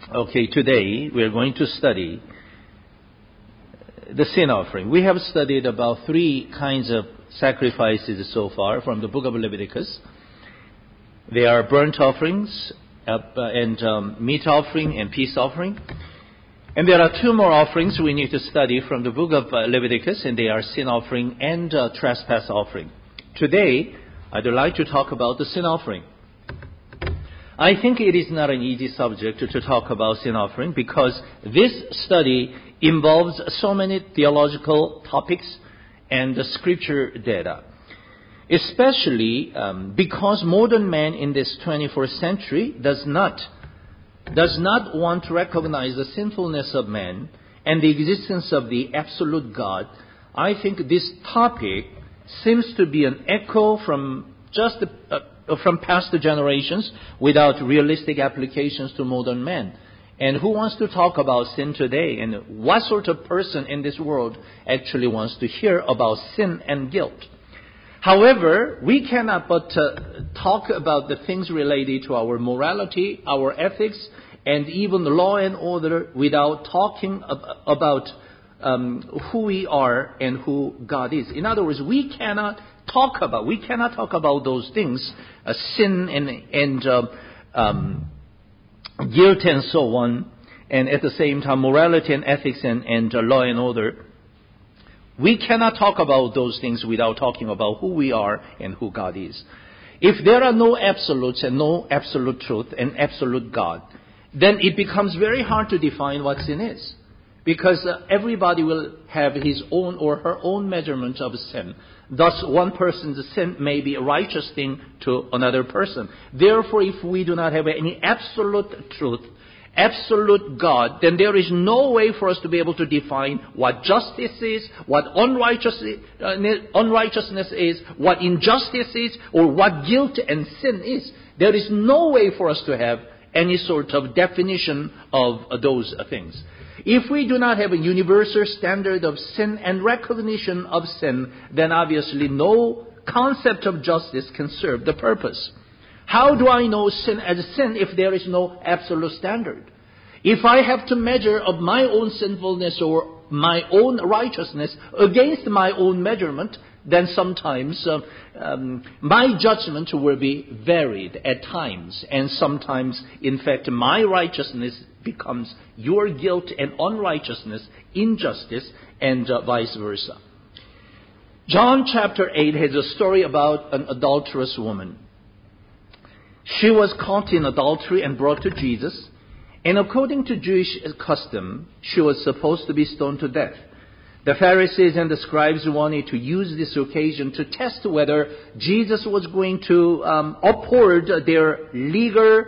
Okay, today we are going to study the sin offering. We have studied about 3 kinds of sacrifices so far from the book of Leviticus. They are burnt offerings and meat offering and peace offering. And there are 2 more offerings we need to study from the book of Leviticus, and they are sin offering and trespass offering. Today, I'd like to talk about the sin offering. I think it is not an easy subject to talk about sin offering because this study involves so many theological topics and the scripture data. Especially because modern man in this 21st century does not want to recognize the sinfulness of man and the existence of the absolute God. I think this topic seems to be an echo from past generations without realistic applications to modern men. And who wants to talk about sin today? And what sort of person in this world actually wants to hear about sin and guilt? However, we cannot but talk about the things related to our morality, our ethics, and even the law and order without talking about who we are and who God is. In other words, we cannot talk about those things, sin and guilt and so on, and at the same time morality and ethics and law and order. We cannot talk about those things without talking about who we are and who God is. If there are no absolutes and no absolute truth and absolute God, then it becomes very hard to define what sin is. Because everybody will have his own or her own measurement of sin. Thus, one person's sin may be a righteous thing to another person. Therefore, if we do not have any absolute truth, absolute God, then there is no way for us to be able to define what justice is, what unrighteousness is, what injustice is, or what guilt and sin is. There is no way for us to have any sort of definition of those things. If we do not have a universal standard of sin and recognition of sin, then obviously no concept of justice can serve the purpose. How do I know sin as sin if there is no absolute standard? If I have to measure of my own sinfulness or my own righteousness against my own measurement, then sometimes my judgment will be varied at times. And sometimes, in fact, my righteousness becomes your guilt and unrighteousness, injustice, and vice versa. John chapter 8 has a story about an adulterous woman. She was caught in adultery and brought to Jesus. And according to Jewish custom, she was supposed to be stoned to death. The Pharisees and the scribes wanted to use this occasion to test whether Jesus was going to uphold their legal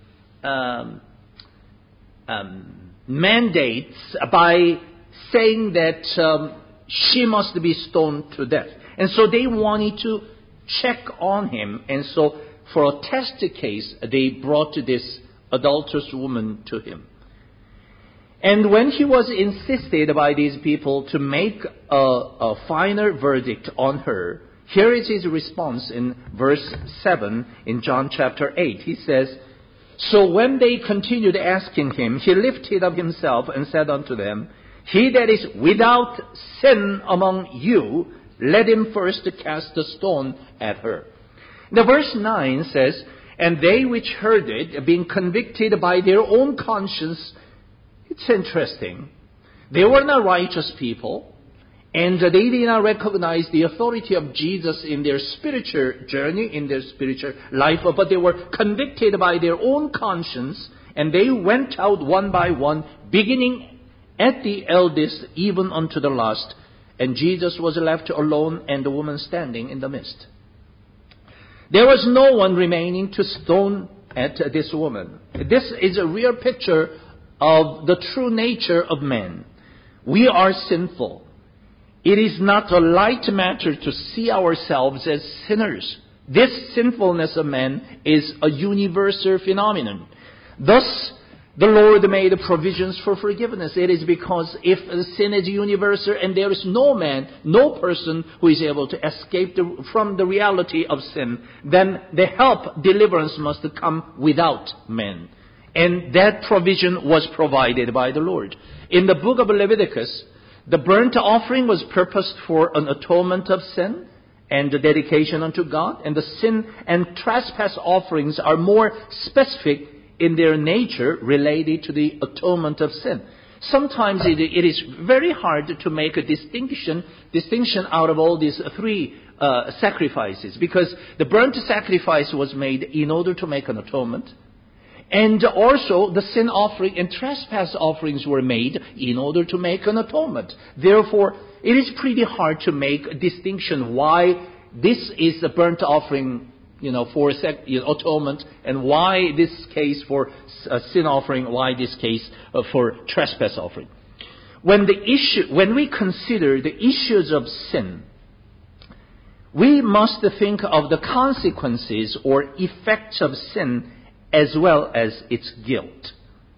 mandates by saying that she must be stoned to death. And so they wanted to check on him. And so for a test case, they brought this adulterous woman to him. And when he was insisted by these people to make a final verdict on her, here is his response in verse 7 in John chapter 8. He says, "So when they continued asking him, he lifted up himself and said unto them, He that is without sin among you, let him first cast a stone at her." The verse 9 says, "And they which heard it, being convicted by their own conscience," it's interesting. They were not righteous people, and they did not recognize the authority of Jesus in their spiritual journey, in their spiritual life, but they were convicted by their own conscience, and they went out one by one, beginning at the eldest, even unto the last. And Jesus was left alone, and the woman standing in the midst. There was no one remaining to stone at this woman. This is a real picture of the true nature of man. We are sinful. It is not a light matter to see ourselves as sinners. This sinfulness of man is a universal phenomenon. Thus, the Lord made provisions for forgiveness. It is because if sin is universal and there is no man, no person who is able to escape from the reality of sin, then the help, deliverance must come without men. And that provision was provided by the Lord. In the book of Leviticus, the burnt offering was purposed for an atonement of sin and the dedication unto God. And the sin and trespass offerings are more specific in their nature related to the atonement of sin. Sometimes it is very hard to make a distinction out of all these three sacrifices, because the burnt sacrifice was made in order to make an atonement. And also the sin offering and trespass offerings were made in order to make an atonement. Therefore, it is pretty hard to make a distinction why this is a burnt offering, for atonement, and why this case for sin offering, why this case for trespass offering. When we consider the issues of sin, we must think of the consequences or effects of sin as well as its guilt.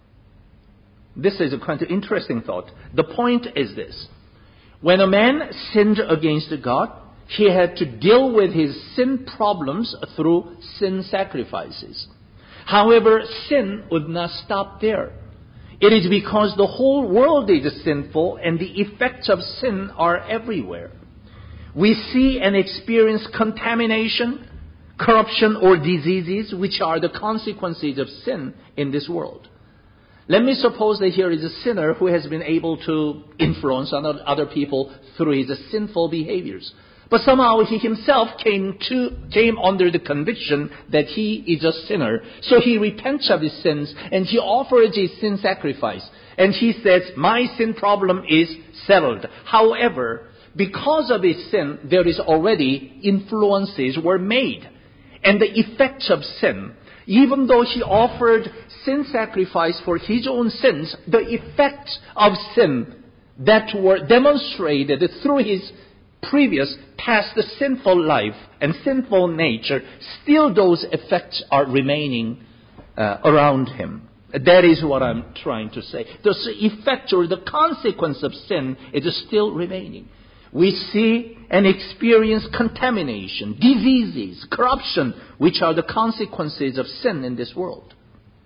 This is a quite interesting thought. The point is this. When a man sinned against God, he had to deal with his sin problems through sin sacrifices. However, sin would not stop there. It is because the whole world is sinful and the effects of sin are everywhere. We see and experience contamination, corruption, or diseases, which are the consequences of sin in this world. Let me suppose that here is a sinner who has been able to influence other people through his sinful behaviors. But somehow he himself came under the conviction that he is a sinner. So he repents of his sins and he offers a sin sacrifice. And he says, my sin problem is settled. However, because of his sin, there is already influences were made. And the effects of sin, even though he offered sin sacrifice for his own sins, the effects of sin that were demonstrated through his previous past sinful life and sinful nature, still those effects are remaining around him. That is what I'm trying to say. The effect or the consequence of sin is still remaining. We see and experience contamination, diseases, corruption, which are the consequences of sin in this world.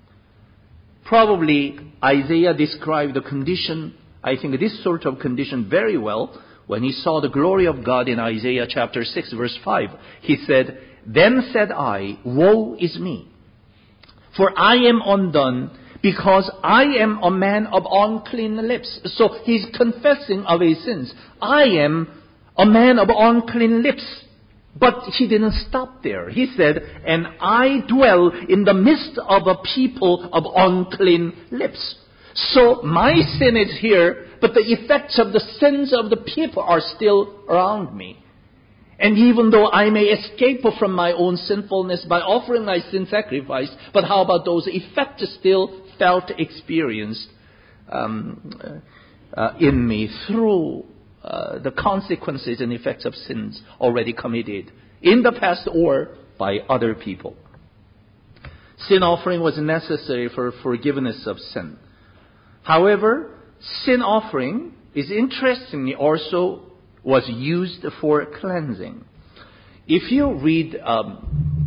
Probably Isaiah described the condition, I think this sort of condition very well, when he saw the glory of God in Isaiah chapter 6 verse 5. He said, then said I, woe is me, for I am undone, because I am a man of unclean lips. So he's confessing of his sins. I am a man of unclean lips. But he didn't stop there. He said, and I dwell in the midst of a people of unclean lips. So my sin is here, but the effects of the sins of the people are still around me. And even though I may escape from my own sinfulness by offering my sin sacrifice, but how about those effects still felt, experienced in me through the consequences and effects of sins already committed in the past or by other people. Sin offering was necessary for forgiveness of sin. However, sin offering is interestingly also was used for cleansing. If you read the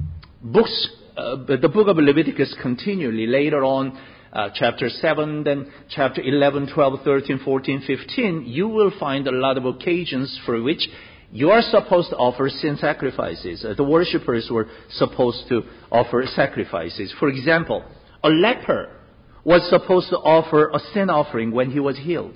book of Leviticus continually, later on, chapter 7, then chapter 11, 12, 13, 14, 15, you will find a lot of occasions for which you are supposed to offer sin sacrifices. The worshippers were supposed to offer sacrifices. For example, a leper was supposed to offer a sin offering when he was healed.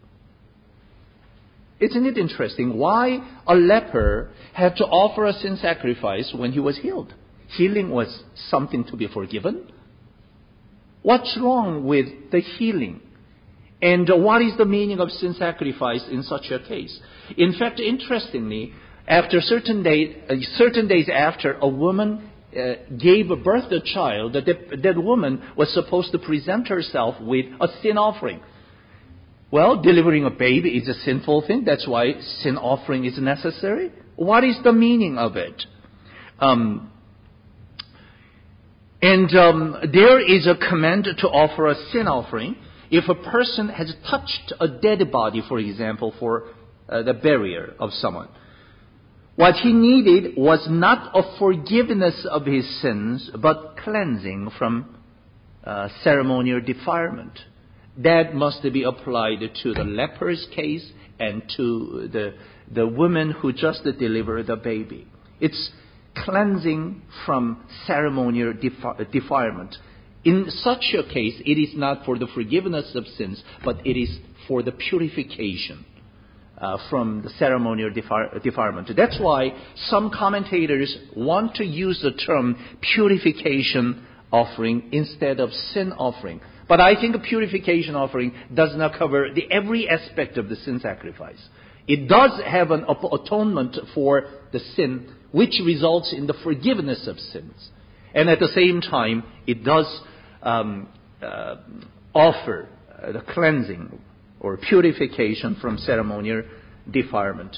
Isn't it interesting why a leper had to offer a sin sacrifice when he was healed? Healing was something to be forgiven. What's wrong with the healing? And what is the meaning of sin sacrifice in such a case? In fact, interestingly, after certain days after a woman gave birth to a child, that woman was supposed to present herself with a sin offering. Well, delivering a baby is a sinful thing. That's why sin offering is necessary. What is the meaning of it? There is a command to offer a sin offering if a person has touched a dead body, for example, for the burial of someone. What he needed was not a forgiveness of his sins, but cleansing from ceremonial defilement. That must be applied to the leper's case and to the woman who just delivered the baby. It's cleansing from ceremonial defilement. In such a case, it is not for the forgiveness of sins, but it is for the purification from the ceremonial defilement. That's why some commentators want to use the term purification offering instead of sin offering. But I think a purification offering does not cover every aspect of the sin sacrifice. It does have an atonement for the sin, which results in the forgiveness of sins. And at the same time, it does offer the cleansing or purification from ceremonial defilement.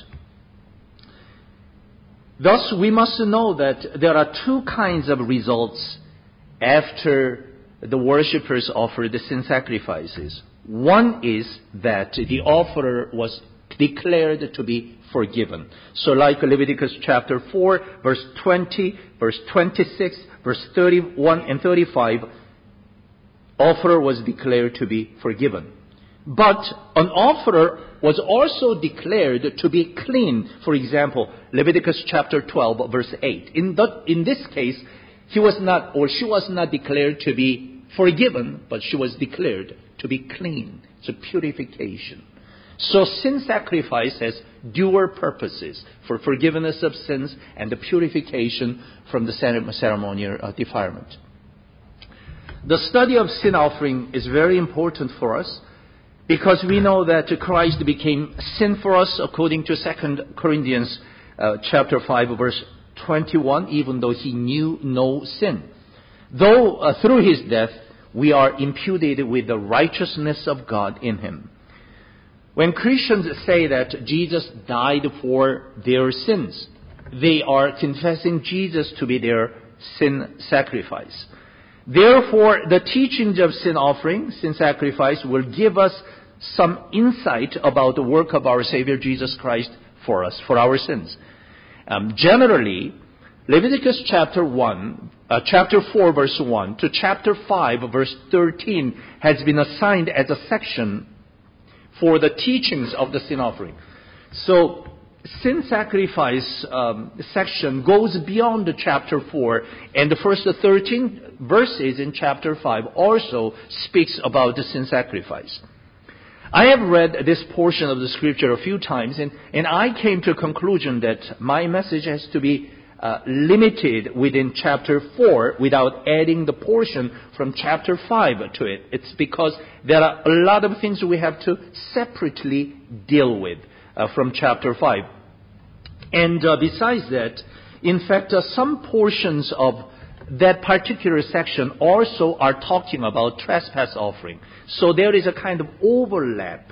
Thus, we must know that there are two kinds of results after the worshippers offer the sin sacrifices. One is that the offerer was declared to be forgiven. So like Leviticus chapter 4, verse 20, verse 26, verse 31 and 35, offerer was declared to be forgiven. But an offerer was also declared to be clean. For example, Leviticus chapter 12, verse 8. In this case, he was not, or she was not declared to be forgiven, but she was declared to be clean. It's a purification. So sin sacrifice has dual purposes for forgiveness of sins and the purification from the ceremonial defilement. The study of sin offering is very important for us because we know that Christ became sin for us according to 2 Corinthians chapter 5 verse 21, even though he knew no sin. Though through his death we are imputed with the righteousness of God in him. When Christians say that Jesus died for their sins, they are confessing Jesus to be their sin sacrifice. Therefore, the teachings of sin offering, sin sacrifice, will give us some insight about the work of our Savior Jesus Christ for us, for our sins. Generally, Leviticus chapter 4 verse 1 to chapter 5 verse 13 has been assigned as a section for the teachings of the sin offering. So, sin sacrifice section goes beyond the chapter 4, and the first 13 verses in chapter 5 also speaks about the sin sacrifice. I have read this portion of the scripture a few times, and I came to a conclusion that my message has to be limited within chapter 4 without adding the portion from chapter 5 to it. It's because there are a lot of things we have to separately deal with from chapter 5. And besides that, in fact, some portions of that particular section also are talking about trespass offering. So there is a kind of overlap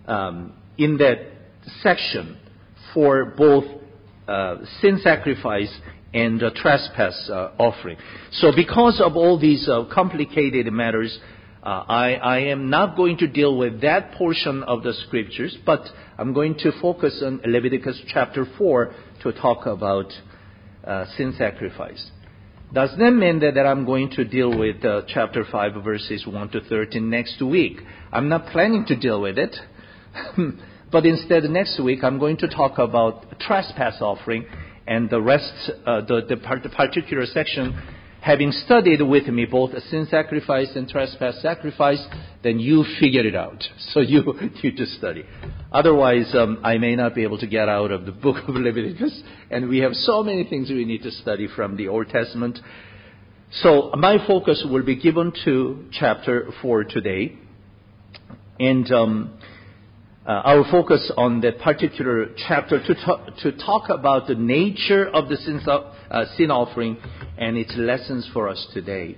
in that section for both sin sacrifice and trespass offering. So because of all these complicated matters, I am not going to deal with that portion of the scriptures, but I'm going to focus on Leviticus chapter 4 to talk about sin sacrifice. Does that mean that I'm going to deal with chapter 5 verses 1 to 13 next week? I'm not planning to deal with it. But instead, next week, I'm going to talk about trespass offering, and the rest, the particular section, having studied with me both sin sacrifice and trespass sacrifice, then you figure it out. So you just study. Otherwise, I may not be able to get out of the book of Leviticus, and we have so many things we need to study from the Old Testament. So my focus will be given to chapter 4 today, and our focus on that particular chapter to talk about the nature of the sin offering and its lessons for us today.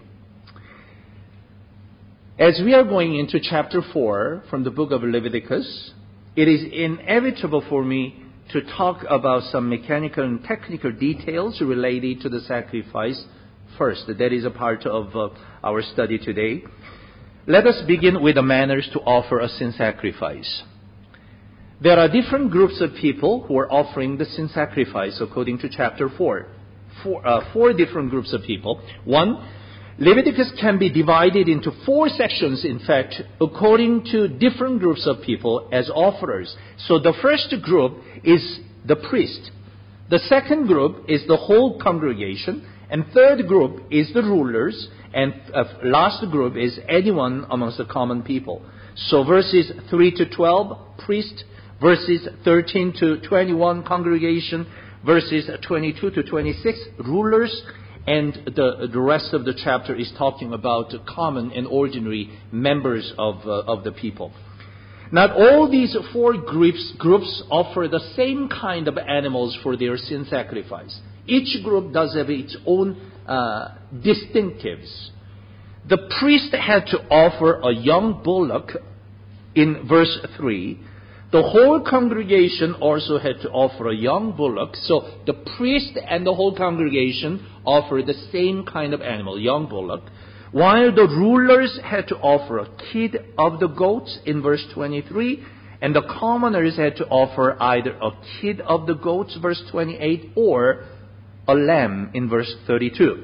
As we are going into chapter 4 from the book of Leviticus, it is inevitable for me to talk about some mechanical and technical details related to the sacrifice first. That is a part of our study today. Let us begin with the manners to offer a sin sacrifice. There are different groups of people who are offering the sin sacrifice according to chapter 4. Four different groups of people. One, Leviticus can be divided into 4 sections, in fact, according to different groups of people as offerers. So the first group is the priest. The second group is the whole congregation. And third group is the rulers. And last group is anyone amongst the common people. So verses 3 to 12, priest. Verses 13 to 21, congregation. Verses 22 to 26, rulers. And the rest of the chapter is talking about common and ordinary members of the people. Not all these 4 groups offer the same kind of animals for their sin sacrifice. Each group does have its own distinctives. The priest had to offer a young bullock in verse 3. The whole congregation also had to offer a young bullock. So the priest and the whole congregation offer the same kind of animal, young bullock. While the rulers had to offer a kid of the goats in verse 23. And the commoners had to offer either a kid of the goats, verse 28, or a lamb in verse 32.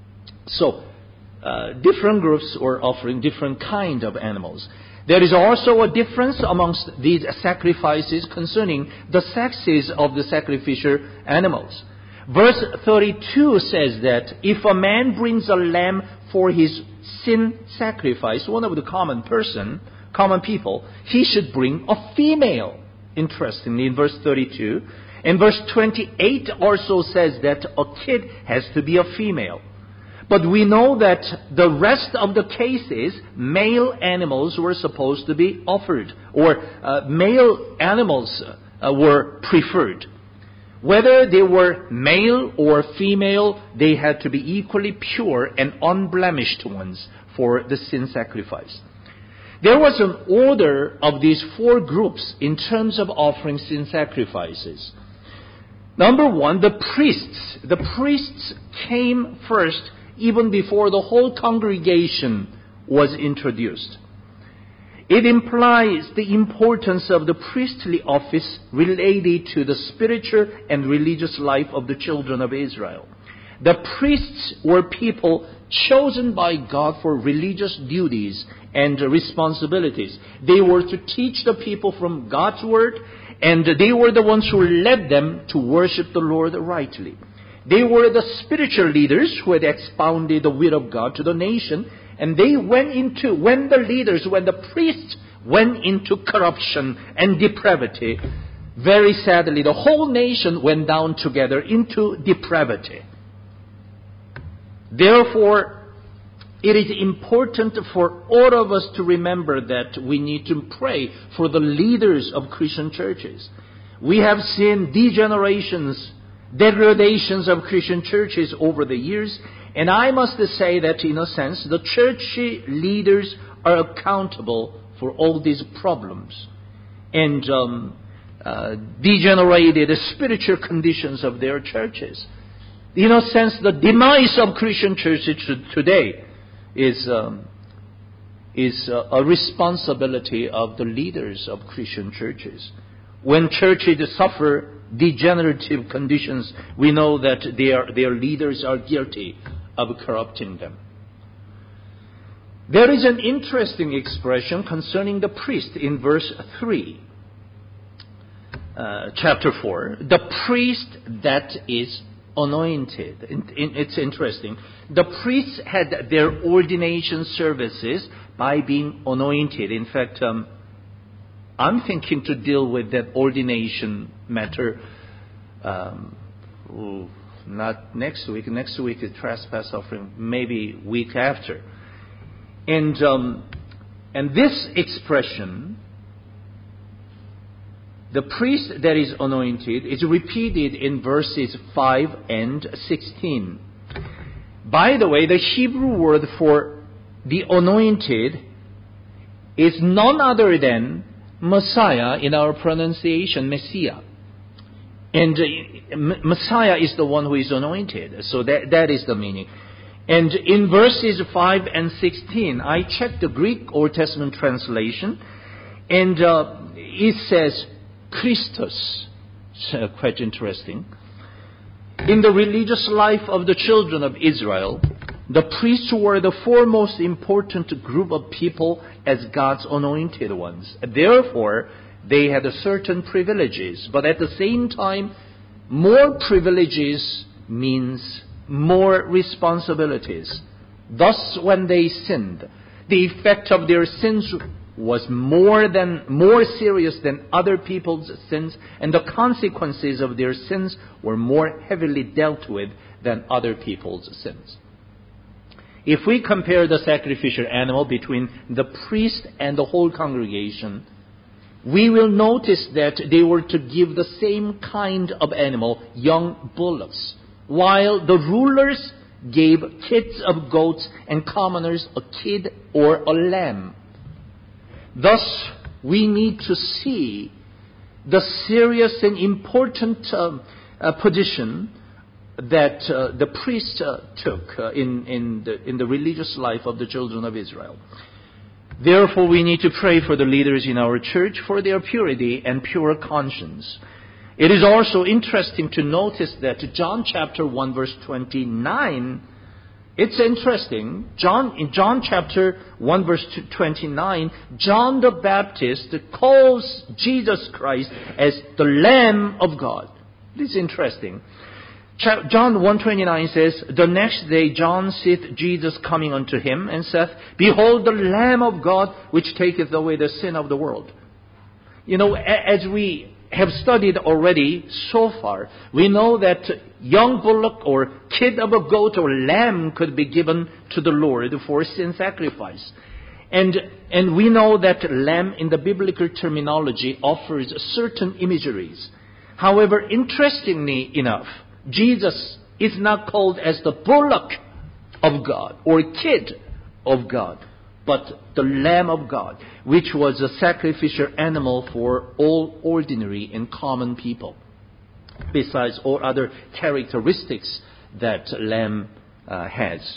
So different groups were offering different kind of animals. There is also a difference amongst these sacrifices concerning the sexes of the sacrificial animals. Verse 32 says that if a man brings a lamb for his sin sacrifice, one of the common people, he should bring a female. Interestingly, in verse 32. And verse 28 also says that a kid has to be a female. But we know that the rest of the cases, male animals were supposed to be offered, or male animals were preferred. Whether they were male or female, they had to be equally pure and unblemished ones for the sin sacrifice. There was an order of these 4 groups in terms of offering sin sacrifices. Number 1, the priests. The priests came first even before the whole congregation was introduced. It implies the importance of the priestly office related to the spiritual and religious life of the children of Israel. The priests were people chosen by God for religious duties and responsibilities. They were to teach the people from God's word, and they were the ones who led them to worship the Lord rightly. They were the spiritual leaders who had expounded the will of God to the nation, and they when the priests went into corruption and depravity, very sadly, the whole nation went down together into depravity. Therefore, it is important for all of us to remember that we need to pray for the leaders of Christian churches. We have seen degradations of Christian churches over the years, and I must say that in a sense the church leaders are accountable for all these problems and degenerated spiritual conditions of their churches. In a sense, the demise of Christian churches today is a responsibility of the leaders of Christian churches. When churches suffer degenerative conditions, we know that their leaders are guilty of corrupting them. There is an interesting expression concerning the priest in verse 3, chapter 4. The priest that is anointed. It's interesting. The priests had their ordination services by being anointed. In fact, I'm thinking to deal with that ordination matter not next week. Next week is trespass offering, maybe week after. And this expression, the priest that is anointed, is repeated in verses 5 and 16. By the way, the Hebrew word for the anointed is none other than Messiah in our pronunciation, Messiah. And Messiah is the one who is anointed. So that is the meaning. And in verses 5 and 16, I checked the Greek Old Testament translation, and it says Christos. Quite interesting. In the religious life of the children of Israel, The priests were the foremost important group of people as God's anointed ones. Therefore, they had certain privileges. But at the same time, more privileges means more responsibilities. Thus, when they sinned, the effect of their sins was more serious than other people's sins, and the consequences of their sins were more heavily dealt with than other people's sins. If we compare the sacrificial animal between the priest and the whole congregation, we will notice that they were to give the same kind of animal, young bullocks, while the rulers gave kids of goats and commoners a kid or a lamb. Thus, we need to see the serious and important position that the priest took in the religious life of the children of Israel. Therefore, we need to pray for the leaders in our church for their purity and pure conscience. It is also interesting to notice that John chapter 1 verse 29, it's interesting. In John chapter 1 verse 29, John the Baptist calls Jesus Christ as the Lamb of God. This is interesting. John 1:29 says, "The next day John seeth Jesus coming unto him, and saith, Behold the Lamb of God, which taketh away the sin of the world." You know, as we have studied already so far, we know that young bullock or kid of a goat or lamb could be given to the Lord for sin sacrifice. And we know that lamb in the biblical terminology offers certain imageries. However, interestingly enough, Jesus is not called as the bullock of God or kid of God, but the Lamb of God, which was a sacrificial animal for all ordinary and common people, besides all other characteristics that lamb has.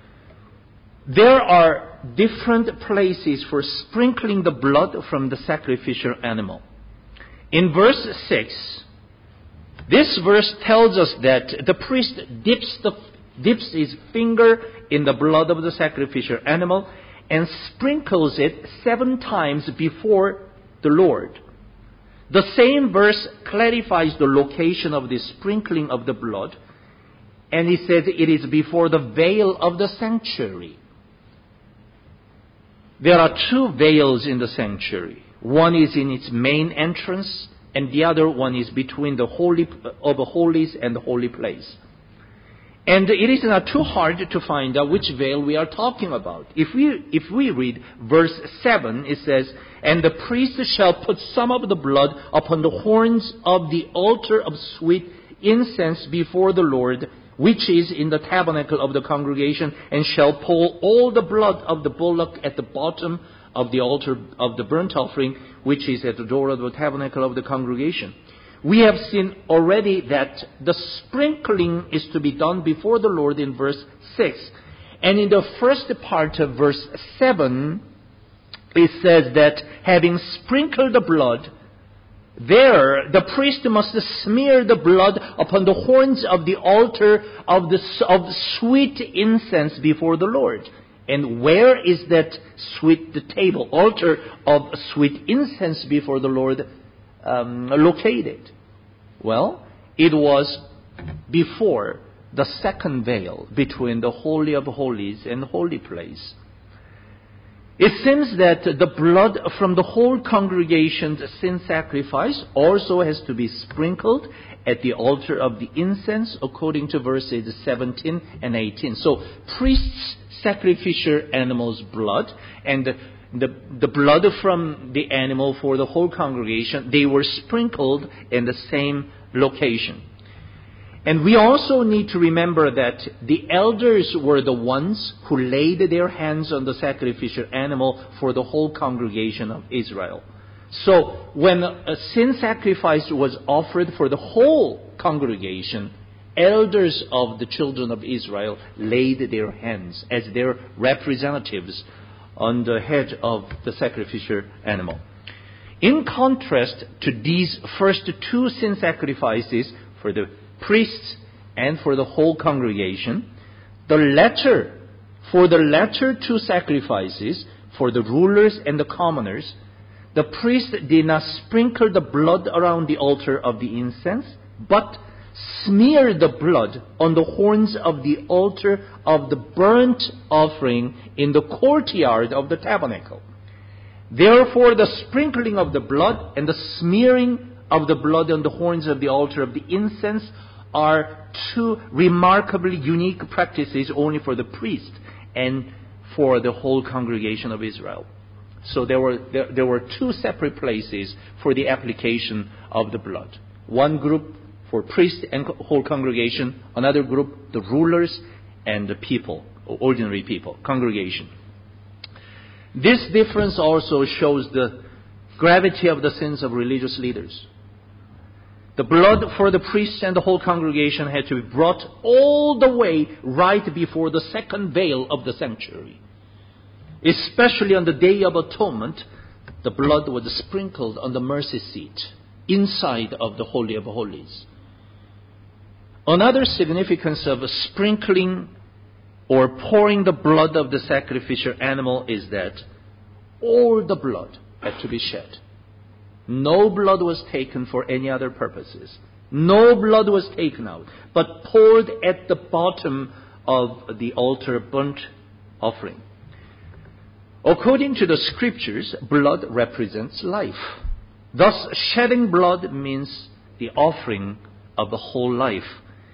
There are different places for sprinkling the blood from the sacrificial animal. In verse 6, this verse tells us that the priest dips his finger in the blood of the sacrificial animal and sprinkles it 7 times before the Lord. The same verse clarifies the location of the sprinkling of the blood, and he says it is before the veil of the sanctuary. There are 2 veils in the sanctuary. One is in its main entrance, and the other one is between the Holy of Holies and the holy place. And it is not too hard to find out which veil we are talking about. If we read verse 7, it says, "And the priest shall put some of the blood upon the horns of the altar of sweet incense before the Lord, which is in the tabernacle of the congregation, and shall pour all the blood of the bullock at the bottom of the altar of the burnt offering, which is at the door of the tabernacle of the congregation." We have seen already that the sprinkling is to be done before the Lord in verse 6. And in the first part of verse 7, it says that having sprinkled the blood, there the priest must smear the blood upon the horns of the altar of sweet incense before the Lord. And where is that altar of sweet incense before the Lord located? Well, it was before the second veil between the Holy of Holies and the holy place. It seems that the blood from the whole congregation's sin sacrifice also has to be sprinkled at the altar of the incense, according to verses 17 and 18. So, priests' sacrificial animal's blood and the blood from the animal for the whole congregation, they were sprinkled in the same location. And we also need to remember that the elders were the ones who laid their hands on the sacrificial animal for the whole congregation of Israel. So when a sin sacrifice was offered for the whole congregation, elders of the children of Israel laid their hands as their representatives on the head of the sacrificial animal. In contrast to these first 2 sin sacrifices for the priests and for the whole congregation, the latter For the latter two sacrifices, for the rulers and the commoners, the priest did not sprinkle the blood around the altar of the incense, but smeared the blood on the horns of the altar of the burnt offering in the courtyard of the tabernacle. Therefore, the sprinkling of the blood and the smearing of the blood on the horns of the altar of the incense are two remarkably unique practices only for the priest and for the whole congregation of Israel. So there were two separate places for the application of the blood. One group for priest and whole congregation, another group, the rulers and the people, ordinary people, congregation. This difference also shows the gravity of the sins of religious leaders. The blood for the priests and the whole congregation had to be brought all the way right before the second veil of the sanctuary. Especially on the Day of Atonement, the blood was sprinkled on the mercy seat inside of the Holy of Holies. Another significance of sprinkling or pouring the blood of the sacrificial animal is that all the blood had to be shed. No blood was taken for any other purposes. No blood was taken out, but poured at the bottom of the altar burnt offering. According to the scriptures, blood represents life. Thus, shedding blood means the offering of the whole life.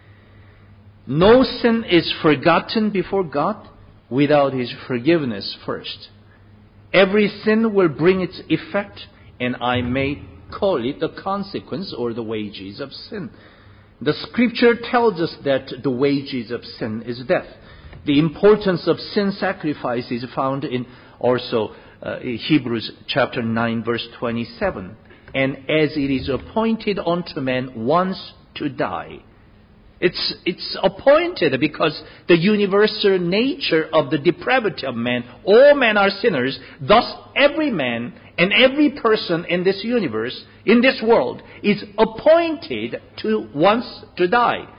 No sin is forgotten before God without His forgiveness first. Every sin will bring its effect, and I may call it the consequence or the wages of sin. The scripture tells us that the wages of sin is death. The importance of sin sacrifice is found in also Hebrews chapter 9 verse 27. And as it is appointed unto man once to die. It's appointed because the universal nature of the depravity of man, all men are sinners, thus every man and every person in this universe, in this world, is appointed to once to die.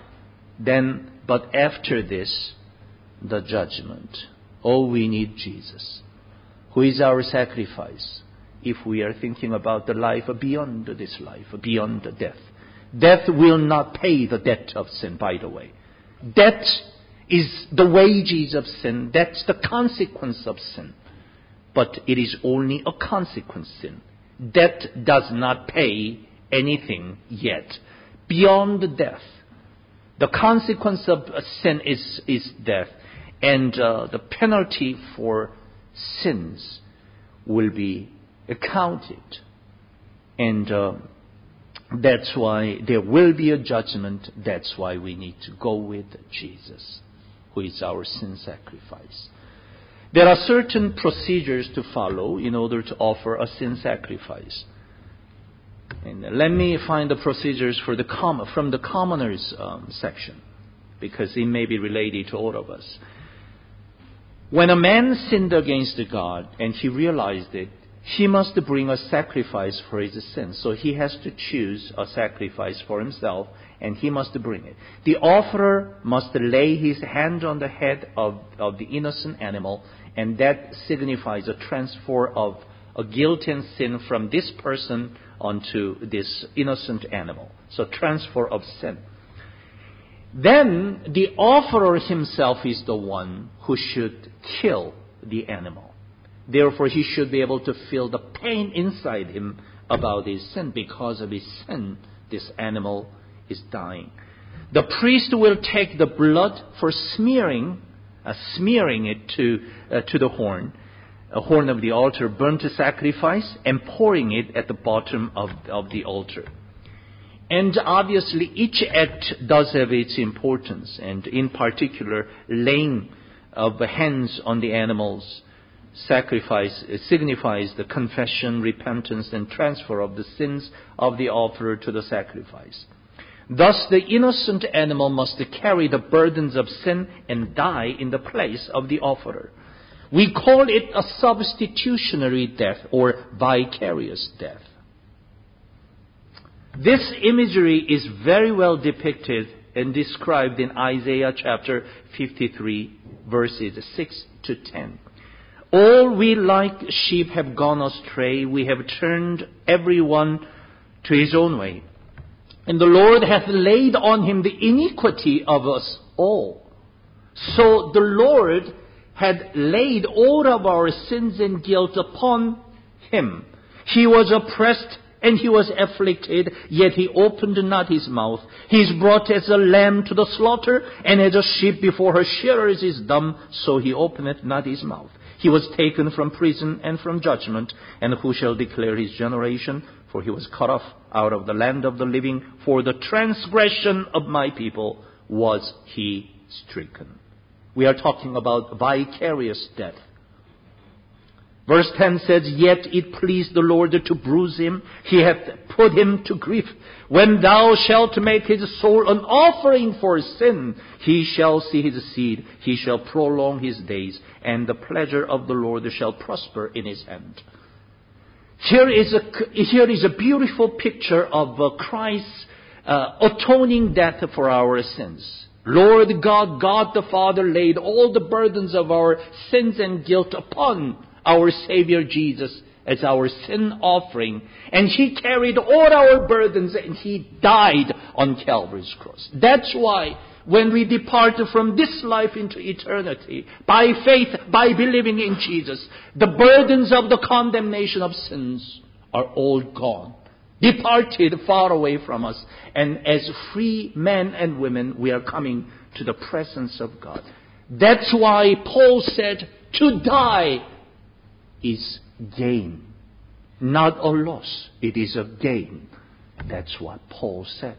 But after this, the judgment. Oh, we need Jesus, who is our sacrifice, if we are thinking about the life beyond this life, beyond the death. Death will not pay the debt of sin, by the way. Death is the wages of sin. That's the consequence of sin. But it is only a consequence sin. Death does not pay anything yet. Beyond death. The consequence of sin is death. And the penalty for sins will be accounted. And that's why there will be a judgment. That's why we need to go with Jesus, who is our sin sacrifice. There are certain procedures to follow in order to offer a sin sacrifice. And let me find the procedures from the commoners section, because it may be related to all of us. When a man sinned against God and he realized it, he must bring a sacrifice for his sin. So he has to choose a sacrifice for himself, and he must bring it. The offerer must lay his hand on the head of the innocent animal, and that signifies a transfer of a guilt and sin from this person onto this innocent animal. So transfer of sin. Then the offerer himself is the one who should kill the animal. Therefore, he should be able to feel the pain inside him about his sin. Because of his sin, this animal is dying. The priest will take the blood for smearing it to the horn of the altar, burnt to sacrifice, and pouring it at the bottom of the altar. And obviously, each act does have its importance, and in particular, laying of the hands on the animals sacrifice signifies the confession, repentance, and transfer of the sins of the offerer to the sacrifice. Thus, the innocent animal must carry the burdens of sin and die in the place of the offerer. We call it a substitutionary death or vicarious death. This imagery is very well depicted and described in Isaiah chapter 53, verses 6 to 10. All we like sheep have gone astray. We have turned everyone to his own way. And the Lord hath laid on him the iniquity of us all. So the Lord had laid all of our sins and guilt upon him. He was oppressed and he was afflicted, yet he opened not his mouth. He is brought as a lamb to the slaughter, and as a sheep before her shearers is dumb, so he openeth not his mouth. He was taken from prison and from judgment, and who shall declare his generation? For he was cut off out of the land of the living. For the transgression of my people was he stricken. We are talking about vicarious death. Verse 10 says, Yet it pleased the Lord to bruise him. He hath put him to grief. When thou shalt make his soul an offering for sin, he shall see his seed. He shall prolong his days, and the pleasure of the Lord shall prosper in his hand. Here is a beautiful picture of Christ's atoning death for our sins. Lord God, God the Father laid all the burdens of our sins and guilt upon our Savior Jesus as our sin offering. And he carried all our burdens and he died on Calvary's cross. That's why when we depart from this life into eternity, by faith, by believing in Jesus, the burdens of the condemnation of sins are all gone, departed far away from us. And as free men and women, we are coming to the presence of God. That's why Paul said, to die is gain, not a loss. It is a gain. That's what Paul said.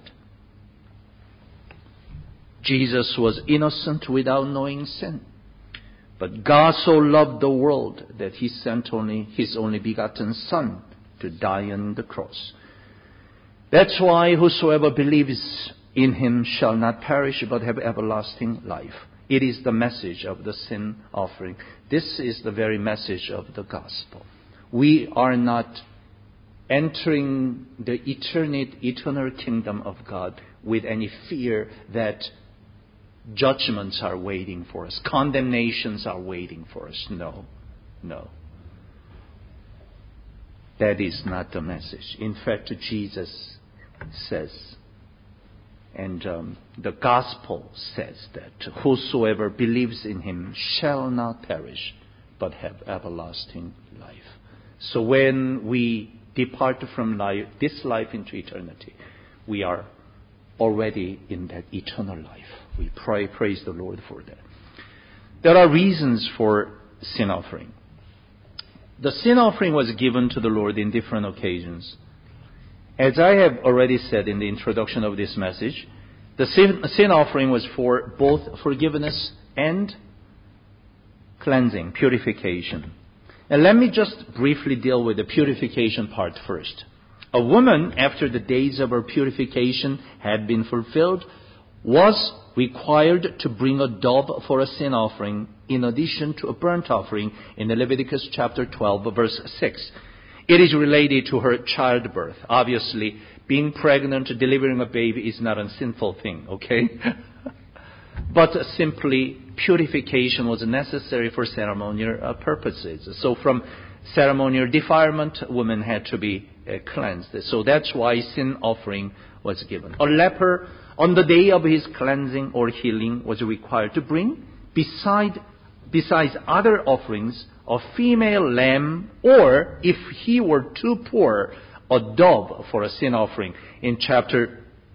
Jesus was innocent without knowing sin. But God so loved the world that he sent his only begotten Son to die on the cross. That's why whosoever believes in him shall not perish but have everlasting life. It is the message of the sin offering. This is the very message of the gospel. We are not entering the eternal kingdom of God with any fear that judgments are waiting for us, condemnations are waiting for us. No. That is not the message. In fact, Jesus says, and the gospel says that whosoever believes in him shall not perish, but have everlasting life. So when we depart from this life into eternity, we are already in that eternal life. We praise the Lord for that. There are reasons for sin offering. The sin offering was given to the Lord in different occasions. As I have already said in the introduction of this message, the sin offering was for both forgiveness and cleansing, purification. And let me just briefly deal with the purification part first. A woman, after the days of her purification had been fulfilled, was required to bring a dove for a sin offering in addition to a burnt offering in Leviticus chapter 12, verse 6. It is related to her childbirth. Obviously, being pregnant, delivering a baby is not a sinful thing, okay? But simply purification was necessary for ceremonial purposes. So from ceremonial defilement, women had to be cleansed. So that's why sin offering was given. A leper, on the day of his cleansing or healing, was required to bring, besides other offerings, a female lamb, or if he were too poor, a dove for a sin offering. In chapter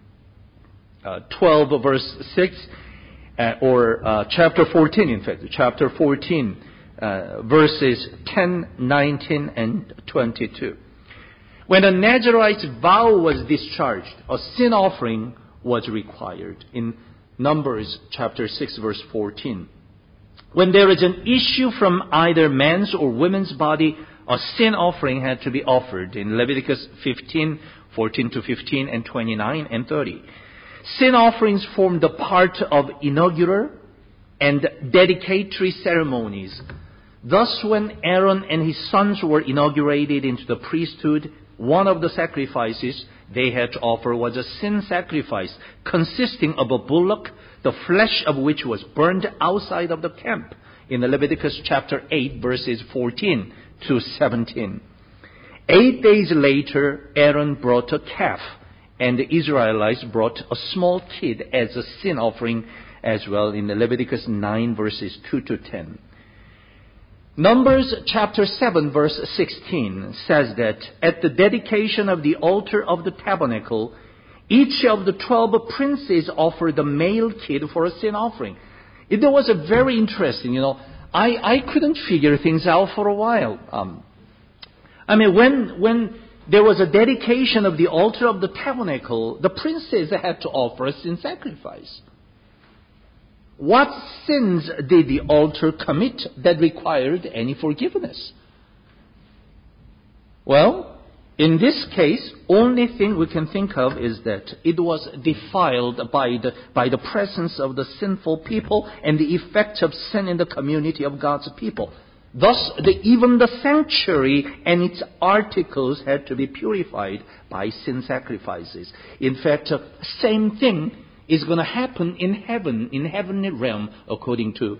12, verse 6, or chapter 14, in fact, chapter 14, verses 10, 19, and 22. When a Nazirite's vow was discharged, a sin offering was required in Numbers chapter 6, verse 14. When there is an issue from either man's or woman's body, a sin offering had to be offered in Leviticus 15, 14 to 15, and 29 and 30. Sin offerings formed a part of inaugural and dedicatory ceremonies. Thus, when Aaron and his sons were inaugurated into the priesthood, one of the sacrifices they had to offer was a sin sacrifice consisting of a bullock, the flesh of which was burned outside of the camp, in Leviticus chapter 8, verses 14 to 17. 8 days later, Aaron brought a calf, and the Israelites brought a small kid as a sin offering as well, in Leviticus 9, verses 2 to 10. Numbers chapter 7, verse 16 says that at the dedication of the altar of the tabernacle, each of the 12 princes offered the male kid for a sin offering. It was a very interesting, I couldn't figure things out for a while. When there was a dedication of the altar of the tabernacle, the princes had to offer a sin sacrifice. What sins did the altar commit that required any forgiveness? Well, in this case, only thing we can think of is that it was defiled by the presence of the sinful people and the effect of sin in the community of God's people. Thus, even the sanctuary and its articles had to be purified by sin sacrifices. In fact, same thing is going to happen in heaven, in heavenly realm, according to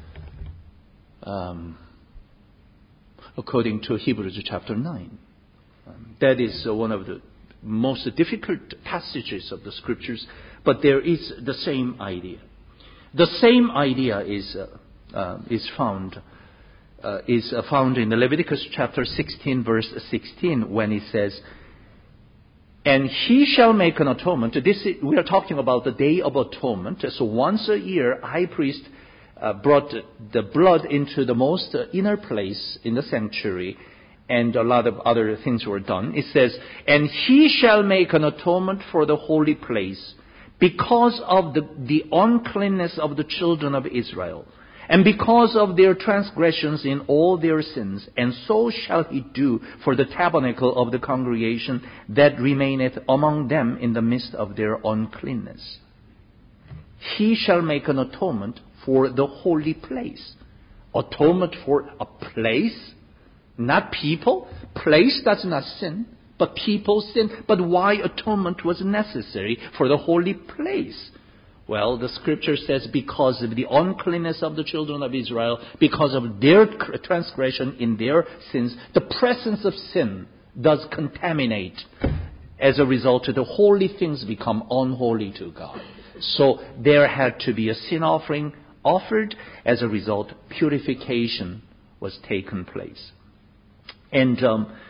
Hebrews chapter 9. That is one of the most difficult passages of the scriptures, but there is the same idea. The same idea is found in Leviticus chapter 16, verse 16, when it says, "And he shall make an atonement." We are talking about the Day of Atonement. So once a year, high priest brought the blood into the most inner place in the sanctuary, and a lot of other things were done. It says, "And he shall make an atonement for the holy place because of the uncleanness of the children of Israel, and because of their transgressions in all their sins, and so shall he do for the tabernacle of the congregation that remaineth among them in the midst of their uncleanness." He shall make an atonement for the holy place. Atonement for a place, not people. Place does not sin, but people sin. But why atonement was necessary for the holy place? Well, the scripture says because of the uncleanness of the children of Israel, because of their transgression in their sins, the presence of sin does contaminate. As a result, the holy things become unholy to God. So there had to be a sin offering offered. As a result, purification was taken place. And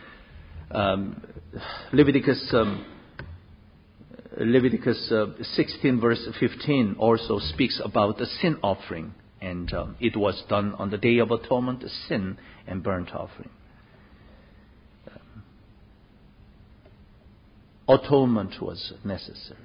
Leviticus 16 verse 15 also speaks about the sin offering. And it was done on the Day of Atonement, the sin and burnt offering. Atonement was necessary.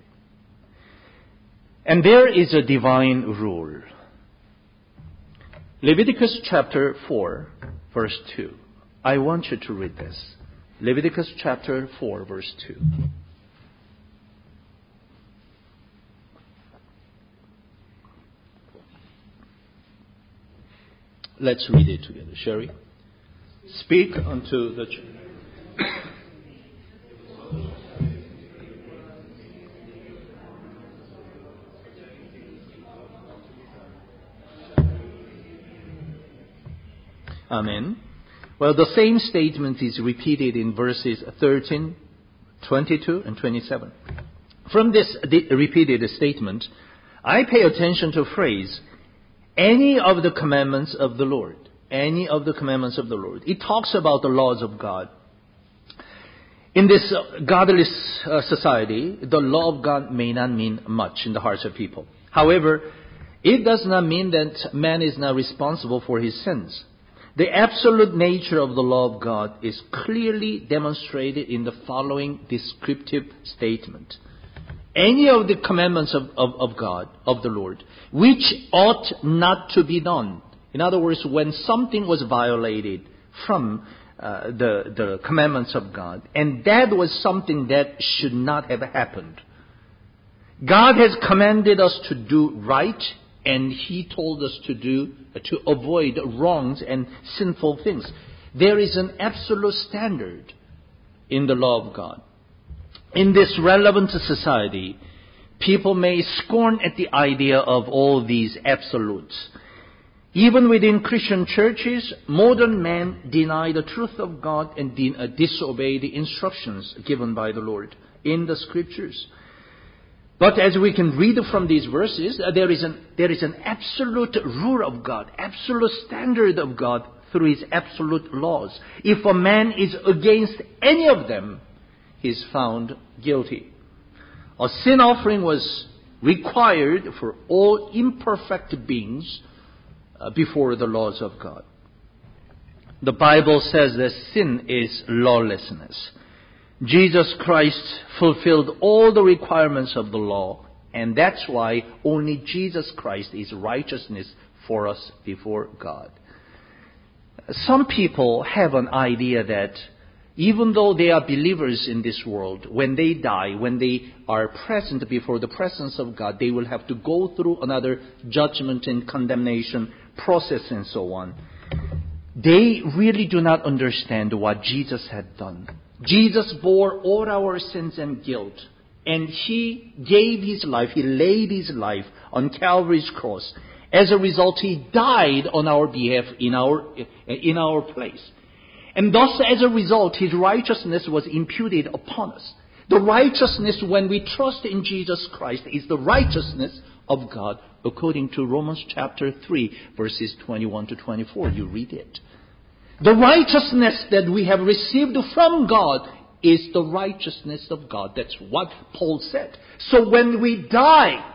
And there is a divine rule. Leviticus chapter 4 verse 2. I want you to read this. Leviticus chapter 4 verse 2. Let's read it together, shall we? Speak unto the church. Amen. Well, the same statement is repeated in verses 13, 22, and 27. From this repeated statement, I pay attention to a phrase, any of the commandments of the Lord. Any of the commandments of the Lord. It talks about the laws of God. In this godless society, the law of God may not mean much in the hearts of people. However, it does not mean that man is not responsible for his sins. The absolute nature of the law of God is clearly demonstrated in the following descriptive statement. Any of the commandments of God, of the Lord, which ought not to be done. In other words, when something was violated from the commandments of God, and that was something that should not have happened. God has commanded us to do right, and He told us to avoid wrongs and sinful things. There is an absolute standard in the law of God. In this relevant society, people may scorn at the idea of all these absolutes. Even within Christian churches, modern men deny the truth of God and disobey the instructions given by the Lord in the Scriptures. But as we can read from these verses, there is an absolute rule of God, absolute standard of God through His absolute laws. If a man is against any of them, he is found guilty. A sin offering was required for all imperfect beings before the laws of God. The Bible says that sin is lawlessness. Jesus Christ fulfilled all the requirements of the law, and that's why only Jesus Christ is righteousness for us before God. Some people have an idea that even though they are believers in this world, when they die, when they are present before the presence of God, they will have to go through another judgment and condemnation process and so on. They really do not understand what Jesus had done. Jesus bore all our sins and guilt, and He gave His life, He laid His life on Calvary's cross. As a result, He died on our behalf in our place. And thus, as a result, His righteousness was imputed upon us. The righteousness, when we trust in Jesus Christ, is the righteousness of God, according to Romans chapter 3, verses 21 to 24. You read it. The righteousness that we have received from God is the righteousness of God. That's what Paul said. So when we die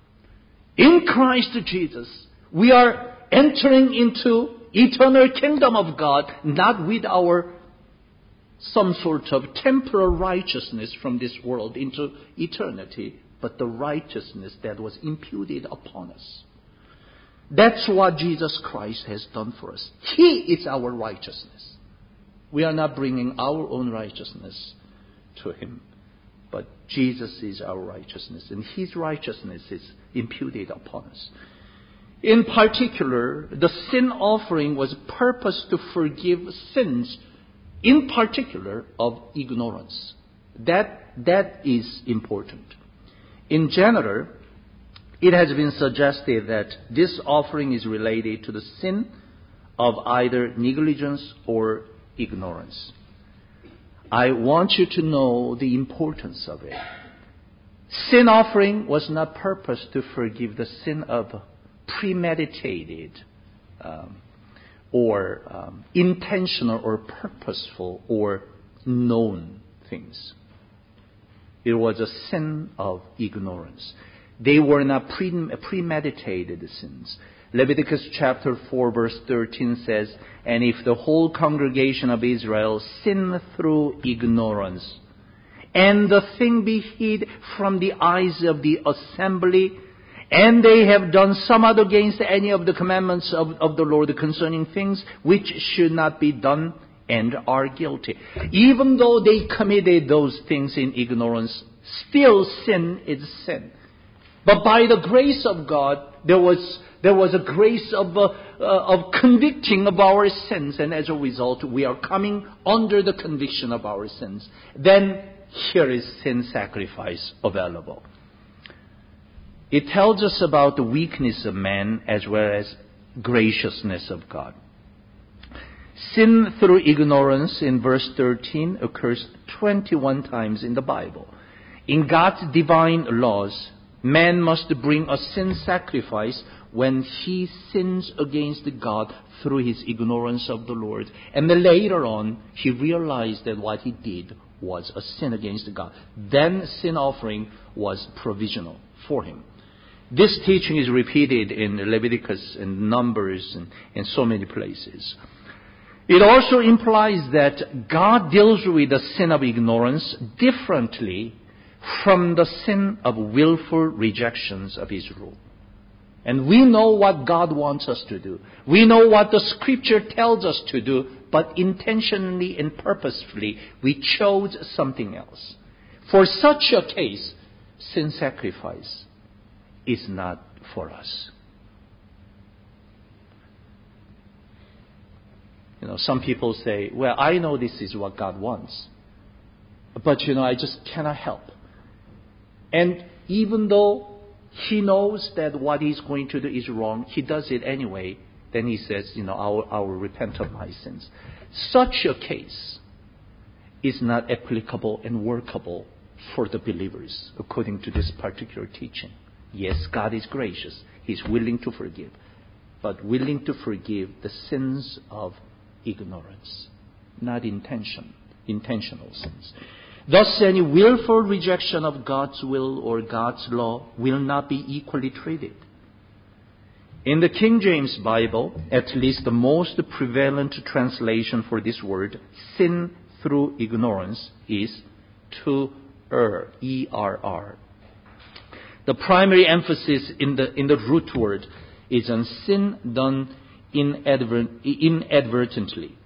in Christ Jesus, we are entering into eternal kingdom of God, not with our some sort of temporal righteousness from this world into eternity, but the righteousness that was imputed upon us. That's what Jesus Christ has done for us. He is our righteousness. We are not bringing our own righteousness to Him, but Jesus is our righteousness, and His righteousness is imputed upon us. In particular, the sin offering was purposed to forgive sins, in particular of ignorance. That is important. In general, it has been suggested that this offering is related to the sin of either negligence or ignorance. I want you to know the importance of it. Sin offering was not purposed to forgive the sin of premeditated or intentional or purposeful or known things. It was a sin of ignorance. They were not premeditated sins. Leviticus chapter 4 verse 13 says, "And if the whole congregation of Israel sin through ignorance, and the thing be hid from the eyes of the assembly, and they have done somewhat against any of the commandments of the Lord concerning things which should not be done, and are guilty." Even though they committed those things in ignorance, still sin is sin. But by the grace of God, there was a grace of convicting of our sins, and as a result, we are coming under the conviction of our sins. Then here is sin sacrifice available. It tells us about the weakness of man as well as graciousness of God. Sin through ignorance in verse 13 occurs 21 times in the Bible. In God's divine laws, man must bring a sin sacrifice when he sins against God through his ignorance of the Lord. And then later on, he realized that what he did was a sin against God. Then sin offering was provisional for him. This teaching is repeated in Leviticus and Numbers and in so many places. It also implies that God deals with the sin of ignorance differently from the sin of willful rejections of His rule. And we know what God wants us to do. We know what the Scripture tells us to do, but intentionally and purposefully we chose something else. For such a case, sin sacrifice is not for us. Some people say, well, I know this is what God wants, but I just cannot help. And even though he knows that what he's going to do is wrong, he does it anyway. Then he says, I will repent of my sins. Such a case is not applicable and workable for the believers, according to this particular teaching. Yes, God is gracious. He's willing to forgive, but willing to forgive the sins of ignorance, not intentional sins. Thus, any willful rejection of God's will or God's law will not be equally treated. In the King James Bible, at least the most prevalent translation for this word, sin through ignorance, is to err, E-R-R. The primary emphasis in the root word is on sin done inadvertently.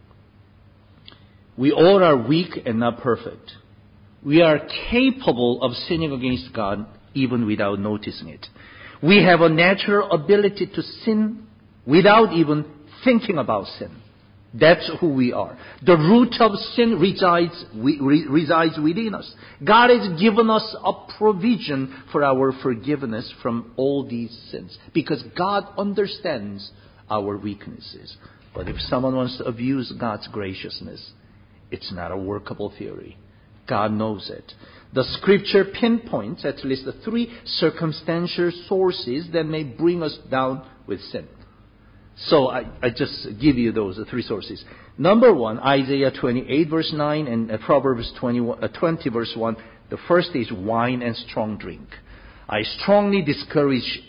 We all are weak and not perfect. We are capable of sinning against God even without noticing it. We have a natural ability to sin without even thinking about sin. That's who we are. The root of sin resides within us. God has given us a provision for our forgiveness from all these sins, because God understands our weaknesses. But if someone wants to abuse God's graciousness, it's not a workable theory. God knows it. The Scripture pinpoints at least the three circumstantial sources that may bring us down with sin. So I just give you those three sources. Number one, Isaiah 28 verse 9 and Proverbs 20 verse 1. The first is wine and strong drink. I strongly discourage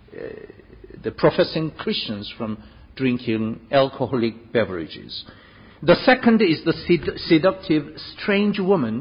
the professing Christians from drinking alcoholic beverages. The second is the seductive strange woman.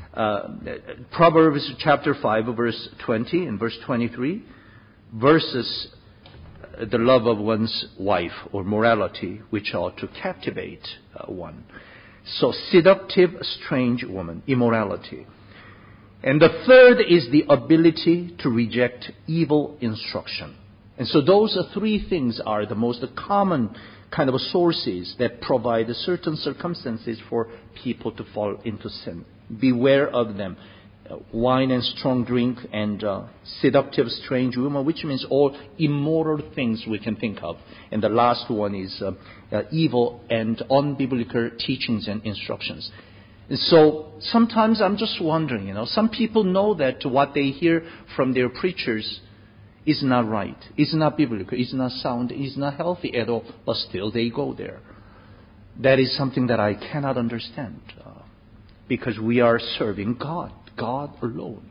Proverbs chapter 5 verse 20 and verse 23 versus the love of one's wife or morality, which ought to captivate one. So seductive strange woman, immorality. And the third is the ability to reject evil instruction. And so those three things are the most common kind of sources that provide certain circumstances for people to fall into sin. Beware of them. Wine and strong drink and seductive strange woman, which means all immoral things we can think of. And the last one is evil and unbiblical teachings and instructions. And so sometimes I'm just wondering, some people know that what they hear from their preachers is not right, is not biblical, is not sound, is not healthy at all, but still they go there. That is something that I cannot understand, because we are serving God alone.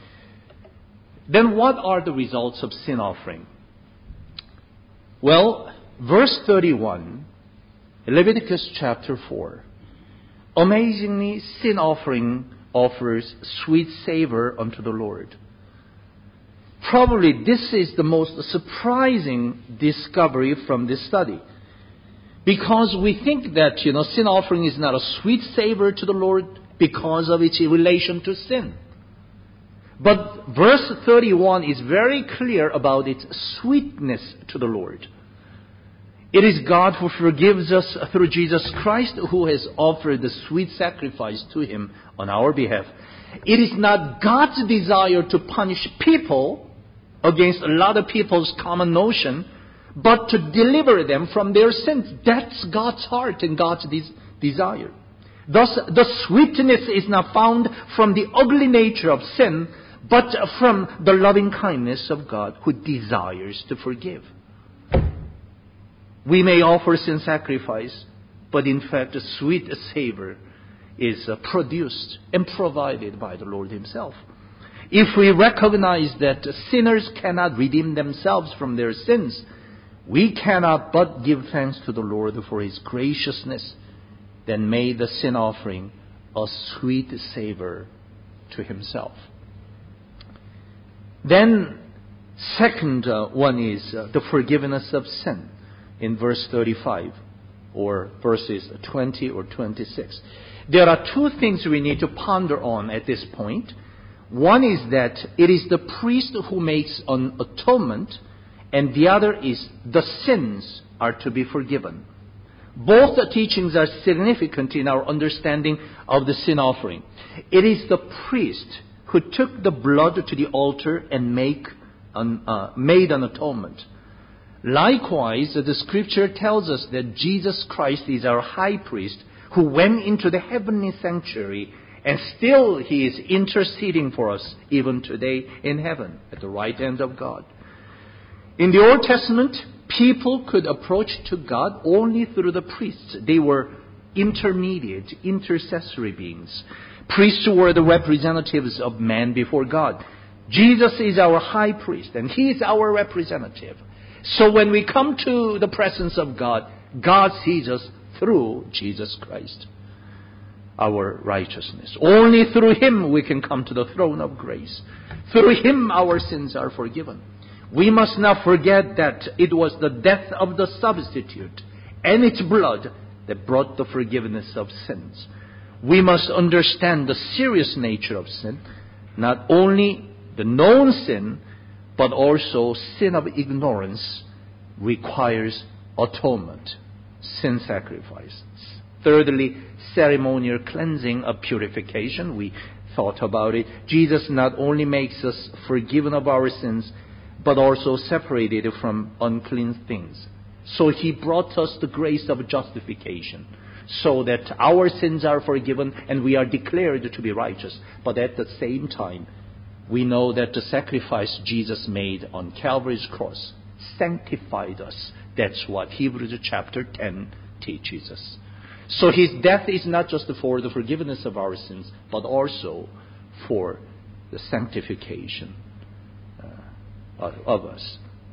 Then what are the results of sin offering? Well, verse 31, Leviticus chapter 4. Amazingly, sin offering offers sweet savor unto the Lord. Probably this is the most surprising discovery from this study. Because we think that, sin offering is not a sweet savor to the Lord because of its relation to sin. But verse 31 is very clear about its sweetness to the Lord. It is God who forgives us through Jesus Christ, who has offered the sweet sacrifice to Him on our behalf. It is not God's desire to punish people against a lot of people's common notion, but to deliver them from their sins. That's God's heart and God's desire. Thus, the sweetness is not found from the ugly nature of sin, but from the loving kindness of God who desires to forgive. We may offer sin sacrifice, but in fact a sweet savor is produced and provided by the Lord Himself. If we recognize that sinners cannot redeem themselves from their sins, we cannot but give thanks to the Lord for His graciousness that made the sin offering a sweet savor to Himself. Then, second one is the forgiveness of sin in verse 35 or verses 20 or 26. There are two things we need to ponder on at this point. One is that it is the priest who makes an atonement, and the other is the sins are to be forgiven. Both the teachings are significant in our understanding of the sin offering. It is the priest who took the blood to the altar and made an atonement. Likewise, the Scripture tells us that Jesus Christ is our high priest who went into the heavenly sanctuary, and still He is interceding for us even today in heaven at the right hand of God. In the Old Testament, people could approach to God only through the priests. They were intermediate, intercessory beings. Priests were the representatives of man before God. Jesus is our high priest, and He is our representative. So when we come to the presence of God, God sees us through Jesus Christ, our righteousness. Only through Him we can come to the throne of grace. Through Him our sins are forgiven. We must not forget that it was the death of the substitute and its blood that brought the forgiveness of sins. We must understand the serious nature of sin, not only the known sin, but also sin of ignorance requires atonement, sin sacrifices. Thirdly, ceremonial cleansing of purification. We thought about it. Jesus not only makes us forgiven of our sins, but also separated from unclean things. So He brought us the grace of justification, so that our sins are forgiven and we are declared to be righteous. But at the same time, we know that the sacrifice Jesus made on Calvary's cross sanctified us. That's what Hebrews chapter 10 teaches us. So His death is not just for the forgiveness of our sins, but also for the sanctification of us.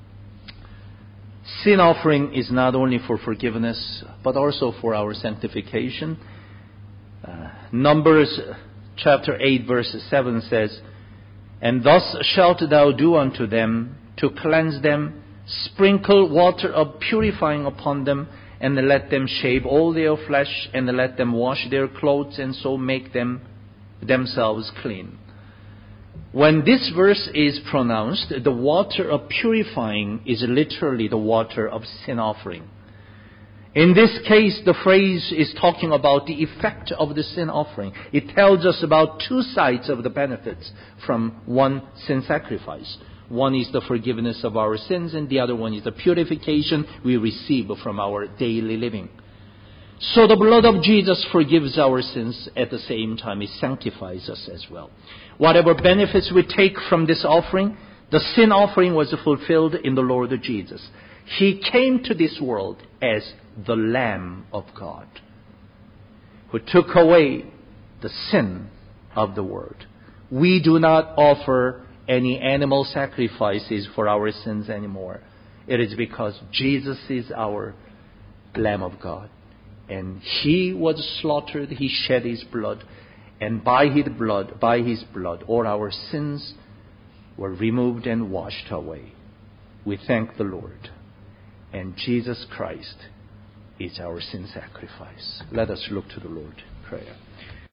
Sin offering is not only for forgiveness, but also for our sanctification. Numbers chapter 8 verse 7 says, "And thus shalt thou do unto them, to cleanse them, sprinkle water of purifying upon them, and let them shave all their flesh, and let them wash their clothes, and so make them themselves clean." When this verse is pronounced, the water of purifying is literally the water of sin offering. In this case, the phrase is talking about the effect of the sin offering. It tells us about two sides of the benefits from one sin sacrifice. One is the forgiveness of our sins, and the other one is the purification we receive from our daily living. So the blood of Jesus forgives our sins. At the same time, it sanctifies us as well. Whatever benefits we take from this offering, the sin offering was fulfilled in the Lord Jesus. He came to this world as the Lamb of God, who took away the sin of the world. We do not offer any animal sacrifices for our sins anymore. It is because Jesus is our Lamb of God. And He was slaughtered, He shed His blood, and by His blood, all our sins were removed and washed away. We thank the Lord. And Jesus Christ is our sin sacrifice. Let us look to the Lord in prayer.